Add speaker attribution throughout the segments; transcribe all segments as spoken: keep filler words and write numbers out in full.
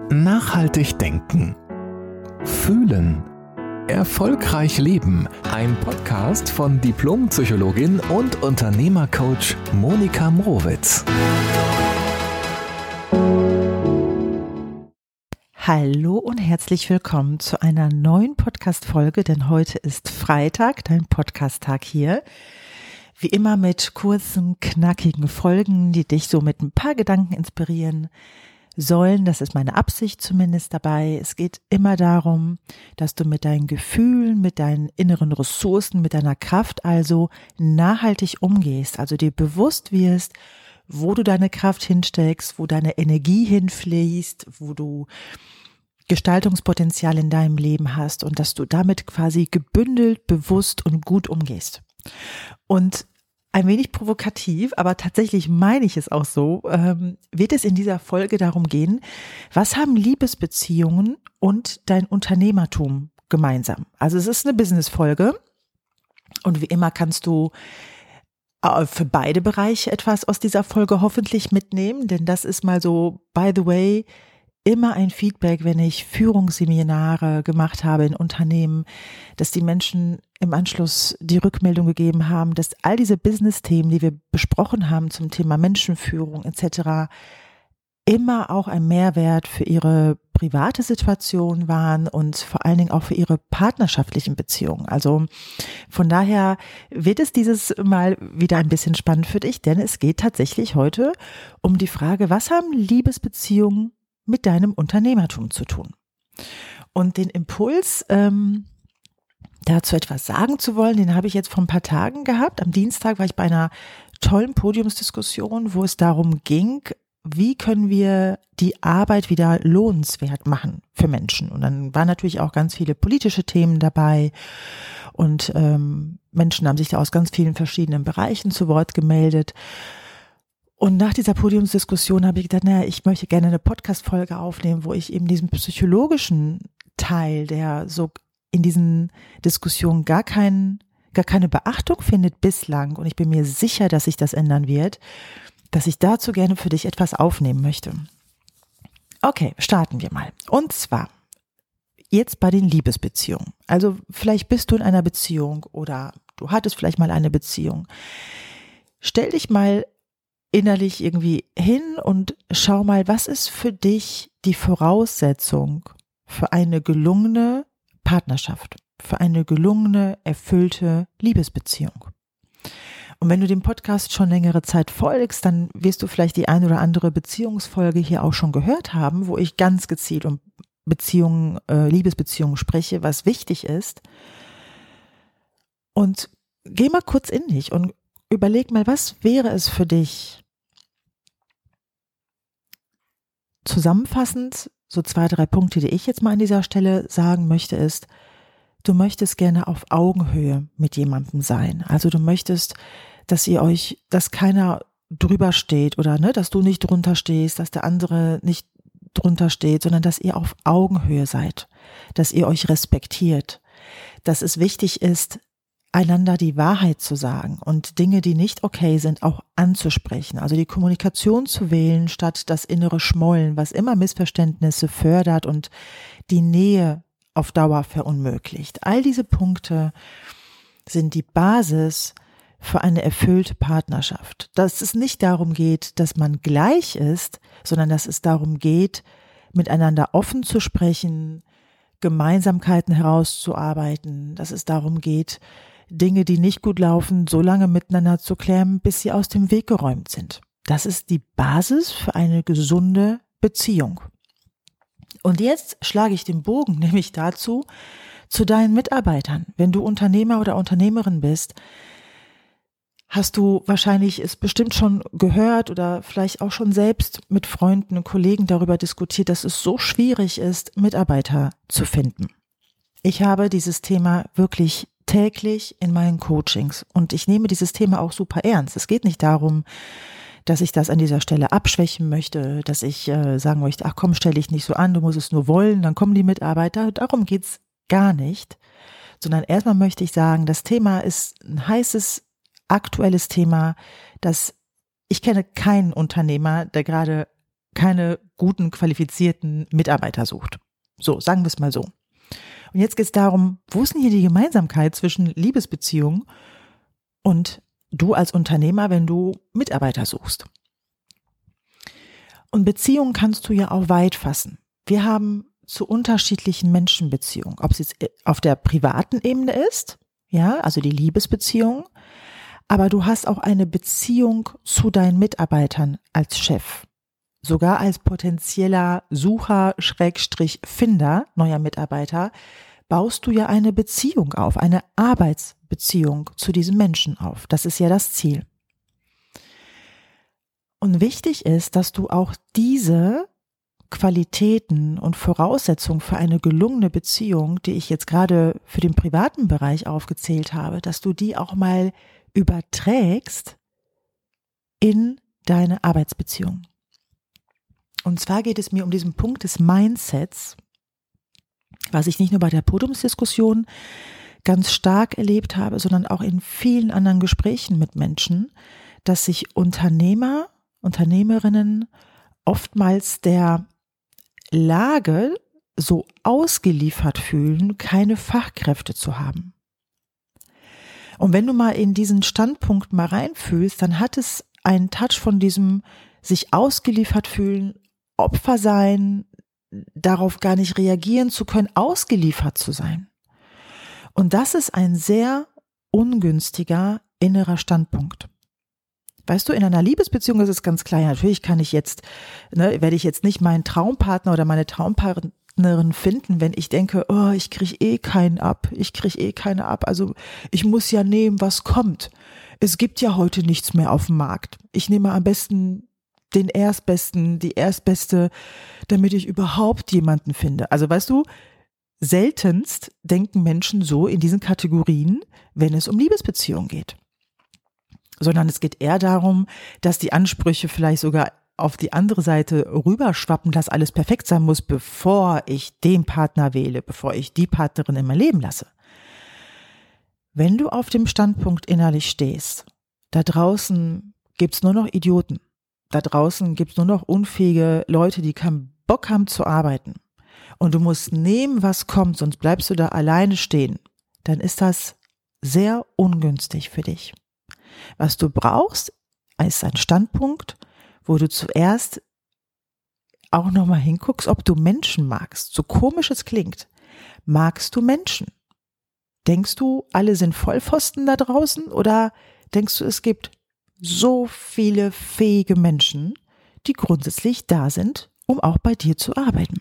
Speaker 1: Nachhaltig denken. Fühlen. Erfolgreich leben. Ein Podcast von Diplompsychologin und Unternehmercoach Monika Mrowitz.
Speaker 2: Hallo und herzlich willkommen zu einer neuen Podcast-Folge, denn heute ist Freitag, dein Podcast-Tag hier. Wie immer mit kurzen, knackigen Folgen, die dich so mit ein paar Gedanken inspirieren sollen. Das ist meine Absicht zumindest dabei. Es geht immer darum, dass du mit deinen Gefühlen, mit deinen inneren Ressourcen, mit deiner Kraft also nachhaltig umgehst, also dir bewusst wirst, wo du deine Kraft hinsteckst, wo deine Energie hinfließt, wo du Gestaltungspotenzial in deinem Leben hast und dass du damit quasi gebündelt, bewusst und gut umgehst. Und ein wenig provokativ, aber tatsächlich meine ich es auch so, ähm, wird es in dieser Folge darum gehen, was haben Liebesbeziehungen und dein Unternehmertum gemeinsam? Also es ist eine Business-Folge und wie immer kannst du für beide Bereiche etwas aus dieser Folge hoffentlich mitnehmen, denn das ist mal so, by the way, immer ein Feedback, wenn ich Führungsseminare gemacht habe in Unternehmen, dass die Menschen im Anschluss die Rückmeldung gegeben haben, dass all diese Business-Themen, die wir besprochen haben zum Thema Menschenführung et cetera, immer auch ein Mehrwert für ihre private Situation waren und vor allen Dingen auch für ihre partnerschaftlichen Beziehungen. Also von daher wird es dieses Mal wieder ein bisschen spannend für dich, denn es geht tatsächlich heute um die Frage, was haben Liebesbeziehungen mit deinem Unternehmertum zu tun? Und den Impuls, ähm, dazu etwas sagen zu wollen, den habe ich jetzt vor ein paar Tagen gehabt. Am Dienstag war ich bei einer tollen Podiumsdiskussion, wo es darum ging, wie können wir die Arbeit wieder lohnenswert machen für Menschen? Und dann waren natürlich auch ganz viele politische Themen dabei und ähm, Menschen haben sich da aus ganz vielen verschiedenen Bereichen zu Wort gemeldet. Und nach dieser Podiumsdiskussion habe ich gedacht, naja, ich möchte gerne eine Podcast-Folge aufnehmen, wo ich eben diesen psychologischen Teil, der so in diesen Diskussionen gar kein, gar keine Beachtung findet bislang, und ich bin mir sicher, dass sich das ändern wird, dass ich dazu gerne für dich etwas aufnehmen möchte. Okay, starten wir mal. Und zwar jetzt bei den Liebesbeziehungen. Also vielleicht bist du in einer Beziehung oder du hattest vielleicht mal eine Beziehung. Stell dich mal innerlich irgendwie hin und schau mal, was ist für dich die Voraussetzung für eine gelungene Partnerschaft, für eine gelungene, erfüllte Liebesbeziehung. Und wenn du dem Podcast schon längere Zeit folgst, dann wirst du vielleicht die eine oder andere Beziehungsfolge hier auch schon gehört haben, wo ich ganz gezielt um Beziehungen, äh, Liebesbeziehungen spreche, was wichtig ist. Und geh mal kurz in dich und überleg mal, was wäre es für dich? Zusammenfassend, so zwei, drei Punkte, die ich jetzt mal an dieser Stelle sagen möchte, ist, du möchtest gerne auf Augenhöhe mit jemandem sein. Also du möchtest, dass ihr euch, dass keiner drüber steht oder ne, dass du nicht drunter stehst, dass der andere nicht drunter steht, sondern dass ihr auf Augenhöhe seid, dass ihr euch respektiert, dass es wichtig ist, einander die Wahrheit zu sagen und Dinge, die nicht okay sind, auch anzusprechen. Also die Kommunikation zu wählen, statt das innere Schmollen, was immer Missverständnisse fördert und die Nähe auf Dauer verunmöglicht. All diese Punkte sind die Basis für eine erfüllte Partnerschaft. Dass es nicht darum geht, dass man gleich ist, sondern dass es darum geht, miteinander offen zu sprechen, Gemeinsamkeiten herauszuarbeiten, dass es darum geht, Dinge, die nicht gut laufen, so lange miteinander zu klären, bis sie aus dem Weg geräumt sind. Das ist die Basis für eine gesunde Beziehung. Und jetzt schlage ich den Bogen nämlich dazu, zu deinen Mitarbeitern. Wenn du Unternehmer oder Unternehmerin bist, hast du wahrscheinlich es bestimmt schon gehört oder vielleicht auch schon selbst mit Freunden und Kollegen darüber diskutiert, dass es so schwierig ist, Mitarbeiter zu finden. Ich habe dieses Thema wirklich täglich in meinen Coachings und ich nehme dieses Thema auch super ernst. Es geht nicht darum, dass ich das an dieser Stelle abschwächen möchte, dass ich äh, sagen möchte, ach komm, stell dich nicht so an, du musst es nur wollen, dann kommen die Mitarbeiter. Darum geht's gar nicht, sondern erstmal möchte ich sagen, das Thema ist ein heißes, aktuelles Thema, das ich kenne keinen Unternehmer, der gerade keine guten, qualifizierten Mitarbeiter sucht. So, sagen wir es mal so. Und jetzt geht es darum, wo ist denn hier die Gemeinsamkeit zwischen Liebesbeziehungen und du als Unternehmer, wenn du Mitarbeiter suchst? Und Beziehungen kannst du ja auch weit fassen. Wir haben zu unterschiedlichen Menschenbeziehungen, ob es jetzt auf der privaten Ebene ist, ja, also die Liebesbeziehung, aber du hast auch eine Beziehung zu deinen Mitarbeitern als Chef. Sogar als potenzieller Sucher, Schrägstrich, Finder neuer Mitarbeiter, baust du ja eine Beziehung auf, eine Arbeitsbeziehung zu diesem Menschen auf. Das ist ja das Ziel. Und wichtig ist, dass du auch diese Qualitäten und Voraussetzungen für eine gelungene Beziehung, die ich jetzt gerade für den privaten Bereich aufgezählt habe, dass du die auch mal überträgst in deine Arbeitsbeziehung. Und zwar geht es mir um diesen Punkt des Mindsets, was ich nicht nur bei der Podiumsdiskussion ganz stark erlebt habe, sondern auch in vielen anderen Gesprächen mit Menschen, dass sich Unternehmer, Unternehmerinnen oftmals der Lage so ausgeliefert fühlen, keine Fachkräfte zu haben. Und wenn du mal in diesen Standpunkt mal reinfühlst, dann hat es einen Touch von diesem sich ausgeliefert fühlen, Opfer sein, darauf gar nicht reagieren zu können, ausgeliefert zu sein. Und das ist ein sehr ungünstiger innerer Standpunkt. Weißt du, in einer Liebesbeziehung ist es ganz klar, ja, natürlich kann ich jetzt, ne, werde ich jetzt nicht meinen Traumpartner oder meine Traumpartnerin finden, wenn ich denke, oh, ich kriege eh keinen ab, ich kriege eh keinen ab, also ich muss ja nehmen, was kommt. Es gibt ja heute nichts mehr auf dem Markt. Ich nehme am besten den Erstbesten, die Erstbeste, damit ich überhaupt jemanden finde. Also weißt du, seltenst denken Menschen so in diesen Kategorien, wenn es um Liebesbeziehungen geht. Sondern es geht eher darum, dass die Ansprüche vielleicht sogar auf die andere Seite rüberschwappen, dass alles perfekt sein muss, bevor ich den Partner wähle, bevor ich die Partnerin in mein Leben lasse. Wenn du auf dem Standpunkt innerlich stehst, da draußen gibt's nur noch Idioten, da draußen gibt's nur noch unfähige Leute, die keinen Bock haben zu arbeiten und du musst nehmen, was kommt, sonst bleibst du da alleine stehen, dann ist das sehr ungünstig für dich. Was du brauchst, ist ein Standpunkt, wo du zuerst auch nochmal hinguckst, ob du Menschen magst. So komisch es klingt. Magst du Menschen? Denkst du, alle sind Vollpfosten da draußen oder denkst du, es gibt so viele fähige Menschen, die grundsätzlich da sind, um auch bei dir zu arbeiten?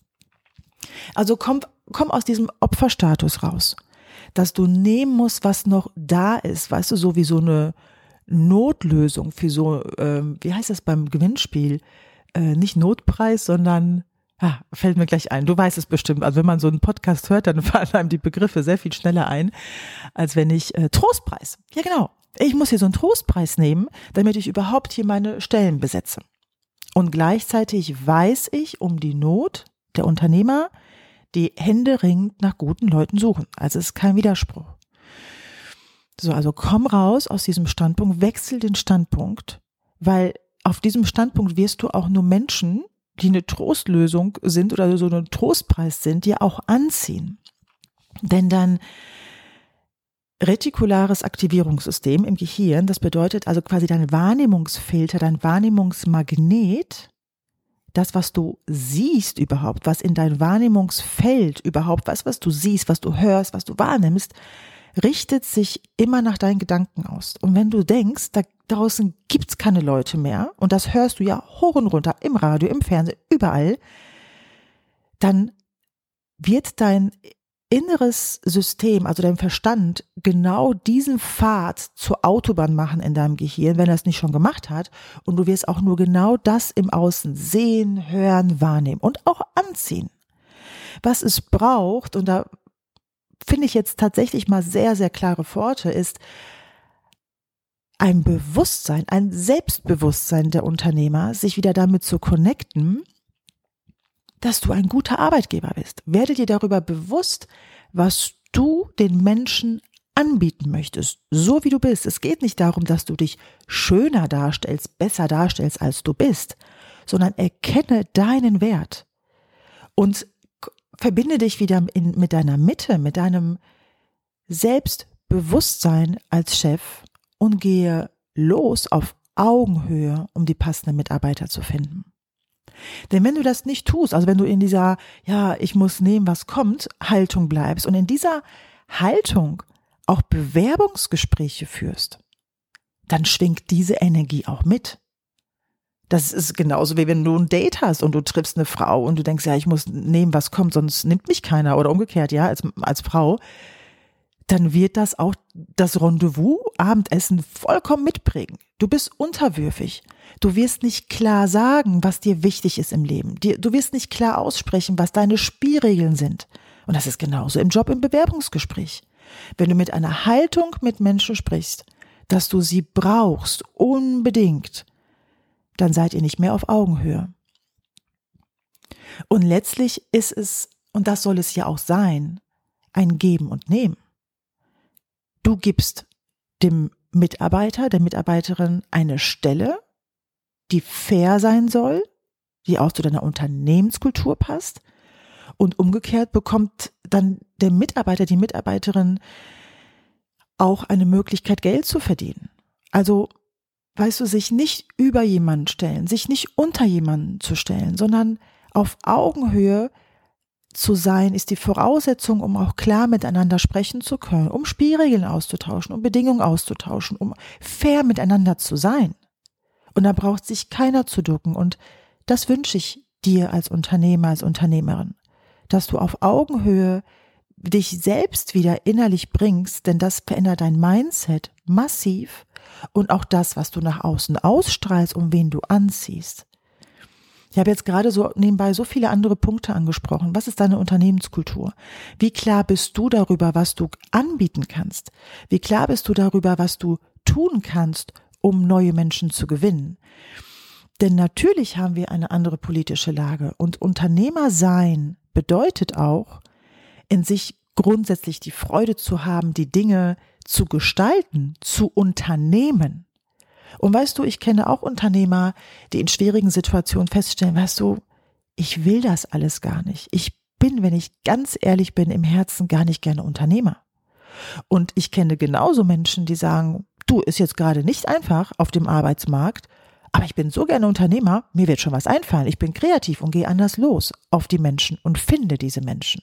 Speaker 2: Also komm, komm aus diesem Opferstatus raus. Dass du nehmen musst, was noch da ist, weißt du, so wie so eine Notlösung für so, ähm, wie heißt das beim Gewinnspiel, äh, nicht Notpreis, sondern, ah, fällt mir gleich ein, du weißt es bestimmt, also wenn man so einen Podcast hört, dann fallen einem die Begriffe sehr viel schneller ein, als wenn ich, äh, Trostpreis, ja genau, ich muss hier so einen Trostpreis nehmen, damit ich überhaupt hier meine Stellen besetze. Und gleichzeitig weiß ich um die Not der Unternehmer, die händeringend nach guten Leuten suchen. Also es ist kein Widerspruch. So, also komm raus aus diesem Standpunkt, wechsel den Standpunkt, weil auf diesem Standpunkt wirst du auch nur Menschen, die eine Trostlösung sind oder so ein Trostpreis sind, dir auch anziehen. Denn dein retikulares Aktivierungssystem im Gehirn, das bedeutet also quasi dein Wahrnehmungsfilter, dein Wahrnehmungsmagnet, das, was du siehst überhaupt, was in dein Wahrnehmungsfeld überhaupt, was, was du siehst, was du hörst, was du wahrnimmst, richtet sich immer nach deinen Gedanken aus. Und wenn du denkst, da draußen gibt's keine Leute mehr, und das hörst du ja hoch und runter, im Radio, im Fernsehen, überall, dann wird dein inneres System, also dein Verstand, genau diesen Pfad zur Autobahn machen in deinem Gehirn, wenn er es nicht schon gemacht hat. Und du wirst auch nur genau das im Außen sehen, hören, wahrnehmen und auch anziehen. Was es braucht, und da finde ich jetzt tatsächlich mal sehr, sehr klare Worte, ist ein Bewusstsein, ein Selbstbewusstsein der Unternehmer, sich wieder damit zu connecten, dass du ein guter Arbeitgeber bist. Werde dir darüber bewusst, was du den Menschen anbieten möchtest, so wie du bist. Es geht nicht darum, dass du dich schöner darstellst, besser darstellst, als du bist, sondern erkenne deinen Wert und verbinde dich wieder in, mit deiner Mitte, mit deinem Selbstbewusstsein als Chef und gehe los auf Augenhöhe, um die passenden Mitarbeiter zu finden. Denn wenn du das nicht tust, also wenn du in dieser, ja, ich muss nehmen, was kommt, Haltung bleibst und in dieser Haltung auch Bewerbungsgespräche führst, dann schwingt diese Energie auch mit. Das ist genauso wie wenn du ein Date hast und du triffst eine Frau und du denkst, ja, ich muss nehmen, was kommt, sonst nimmt mich keiner oder umgekehrt, ja, als, als Frau, dann wird das auch das Rendezvous, Abendessen vollkommen mitprägen. Du bist unterwürfig. Du wirst nicht klar sagen, was dir wichtig ist im Leben. Du wirst nicht klar aussprechen, was deine Spielregeln sind. Und das ist genauso im Job, im Bewerbungsgespräch. Wenn du mit einer Haltung mit Menschen sprichst, dass du sie brauchst, unbedingt, dann seid ihr nicht mehr auf Augenhöhe. Und letztlich ist es, und das soll es ja auch sein, ein Geben und Nehmen. Du gibst dem Mitarbeiter, der Mitarbeiterin eine Stelle, die fair sein soll, die auch zu deiner Unternehmenskultur passt. Und umgekehrt bekommt dann der Mitarbeiter, die Mitarbeiterin auch eine Möglichkeit, Geld zu verdienen. Also, weißt du, sich nicht über jemanden stellen, sich nicht unter jemanden zu stellen, sondern auf Augenhöhe zu sein, ist die Voraussetzung, um auch klar miteinander sprechen zu können, um Spielregeln auszutauschen, um Bedingungen auszutauschen, um fair miteinander zu sein. Und da braucht sich keiner zu ducken. Und das wünsche ich dir als Unternehmer, als Unternehmerin, dass du auf Augenhöhe dich selbst wieder innerlich bringst, denn das verändert dein Mindset massiv und auch das, was du nach außen ausstrahlst und wen du anziehst. Ich habe jetzt gerade so nebenbei so viele andere Punkte angesprochen. Was ist deine Unternehmenskultur? Wie klar bist du darüber, was du anbieten kannst? Wie klar bist du darüber, was du tun kannst, um neue Menschen zu gewinnen? Denn natürlich haben wir eine andere politische Lage und Unternehmer sein bedeutet auch, in sich grundsätzlich die Freude zu haben, die Dinge zu gestalten, zu unternehmen. Und weißt du, ich kenne auch Unternehmer, die in schwierigen Situationen feststellen, weißt du, ich will das alles gar nicht. Ich bin, wenn ich ganz ehrlich bin, im Herzen gar nicht gerne Unternehmer. Und ich kenne genauso Menschen, die sagen, du, ist jetzt gerade nicht einfach auf dem Arbeitsmarkt, aber ich bin so gerne Unternehmer, mir wird schon was einfallen. Ich bin kreativ und gehe anders los auf die Menschen und finde diese Menschen.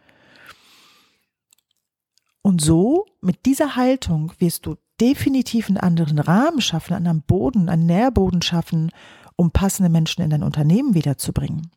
Speaker 2: Und so, mit dieser Haltung wirst du definitiv einen anderen Rahmen schaffen, einen anderen Boden, einen Nährboden schaffen, um passende Menschen in dein Unternehmen wiederzubringen.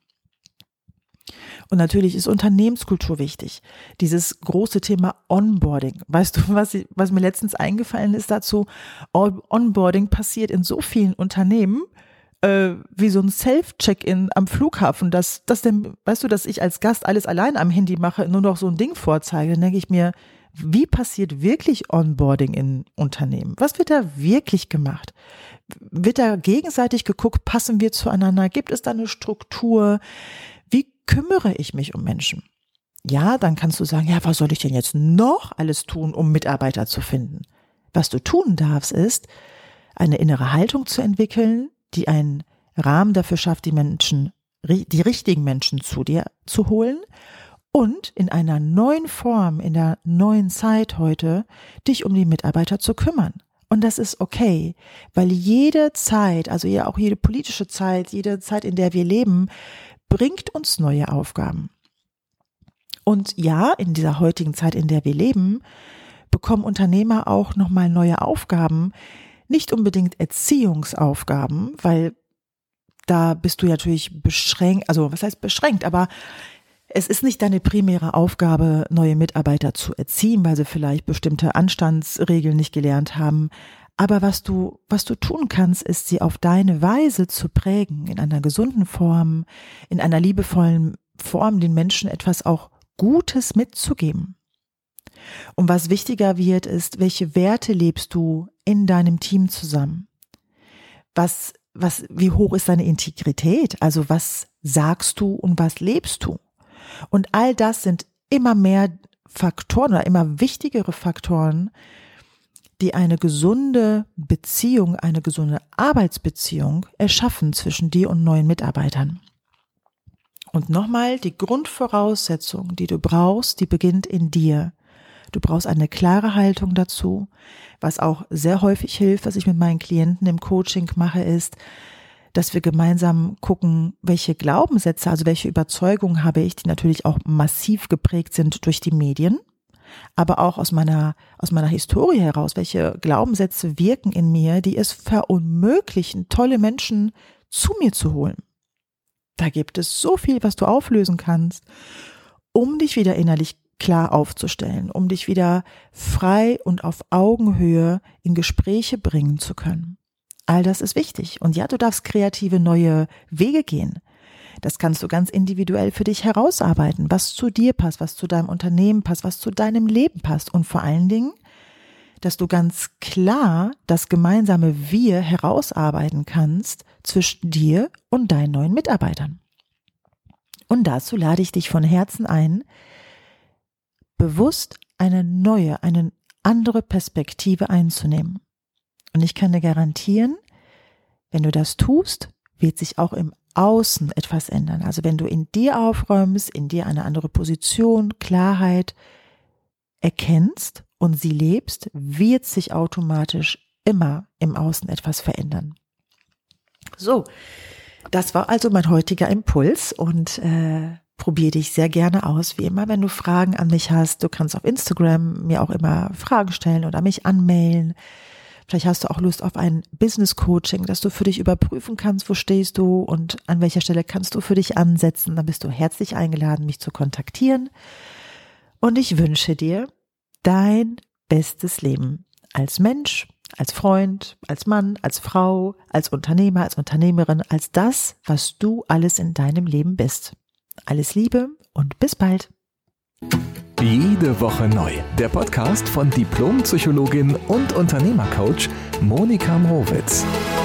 Speaker 2: Und natürlich ist Unternehmenskultur wichtig. Dieses große Thema Onboarding. Weißt du, was, ich, was mir letztens eingefallen ist dazu? Onboarding passiert in so vielen Unternehmen, äh, wie so ein Self-Check-In am Flughafen, dass, dass denn, weißt du, dass ich als Gast alles allein am Handy mache, nur noch so ein Ding vorzeige. Dann denke ich mir, wie passiert wirklich Onboarding in Unternehmen? Was wird da wirklich gemacht? Wird da gegenseitig geguckt, passen wir zueinander? Gibt es da eine Struktur? Wie kümmere ich mich um Menschen? Ja, dann kannst du sagen, ja, was soll ich denn jetzt noch alles tun, um Mitarbeiter zu finden? Was du tun darfst, ist, eine innere Haltung zu entwickeln, die einen Rahmen dafür schafft, die Menschen, die richtigen Menschen zu dir zu holen und in einer neuen Form, in der neuen Zeit heute, dich um die Mitarbeiter zu kümmern. Und das ist okay, weil jede Zeit, also ja auch jede politische Zeit, jede Zeit, in der wir leben, bringt uns neue Aufgaben. Und ja, in dieser heutigen Zeit, in der wir leben, bekommen Unternehmer auch nochmal neue Aufgaben, nicht unbedingt Erziehungsaufgaben, weil da bist du natürlich beschränkt, also was heißt beschränkt, aber es ist nicht deine primäre Aufgabe, neue Mitarbeiter zu erziehen, weil sie vielleicht bestimmte Anstandsregeln nicht gelernt haben. Aber was du, was du tun kannst, ist, sie auf deine Weise zu prägen, in einer gesunden Form, in einer liebevollen Form, den Menschen etwas auch Gutes mitzugeben. Und was wichtiger wird, ist, welche Werte lebst du in deinem Team zusammen? Was, was, wie hoch ist deine Integrität? Also was sagst du und was lebst du? Und all das sind immer mehr Faktoren oder immer wichtigere Faktoren, die eine gesunde Beziehung, eine gesunde Arbeitsbeziehung erschaffen zwischen dir und neuen Mitarbeitern. Und nochmal, die Grundvoraussetzung, die du brauchst, die beginnt in dir. Du brauchst eine klare Haltung dazu. Was auch sehr häufig hilft, was ich mit meinen Klienten im Coaching mache, ist, dass wir gemeinsam gucken, welche Glaubenssätze, also welche Überzeugungen habe ich, die natürlich auch massiv geprägt sind durch die Medien, aber auch aus meiner, aus meiner Historie heraus, welche Glaubenssätze wirken in mir, die es verunmöglichen, tolle Menschen zu mir zu holen. Da gibt es so viel, was du auflösen kannst, um dich wieder innerlich klar aufzustellen, um dich wieder frei und auf Augenhöhe in Gespräche bringen zu können. All das ist wichtig. Und ja, du darfst kreative neue Wege gehen. Das kannst du ganz individuell für dich herausarbeiten, was zu dir passt, was zu deinem Unternehmen passt, was zu deinem Leben passt. Und vor allen Dingen, dass du ganz klar das gemeinsame Wir herausarbeiten kannst zwischen dir und deinen neuen Mitarbeitern. Und dazu lade ich dich von Herzen ein, bewusst eine neue, eine andere Perspektive einzunehmen. Und ich kann dir garantieren, wenn du das tust, wird sich auch im Außen etwas ändern. Also wenn du in dir aufräumst, in dir eine andere Position, Klarheit erkennst und sie lebst, wird sich automatisch immer im Außen etwas verändern. So, das war also mein heutiger Impuls und äh, probier dich sehr gerne aus, wie immer, wenn du Fragen an mich hast. Du kannst auf Instagram mir auch immer Fragen stellen oder mich anmailen. Vielleicht hast du auch Lust auf ein Business Coaching, dass du für dich überprüfen kannst, wo stehst du und an welcher Stelle kannst du für dich ansetzen. Dann bist du herzlich eingeladen, mich zu kontaktieren. Und ich wünsche dir dein bestes Leben als Mensch, als Freund, als Mann, als Frau, als Unternehmer, als Unternehmerin, als das, was du alles in deinem Leben bist. Alles Liebe und bis bald.
Speaker 1: Jede Woche neu. Der Podcast von Diplompsychologin und Unternehmercoach Monika Mrowitz.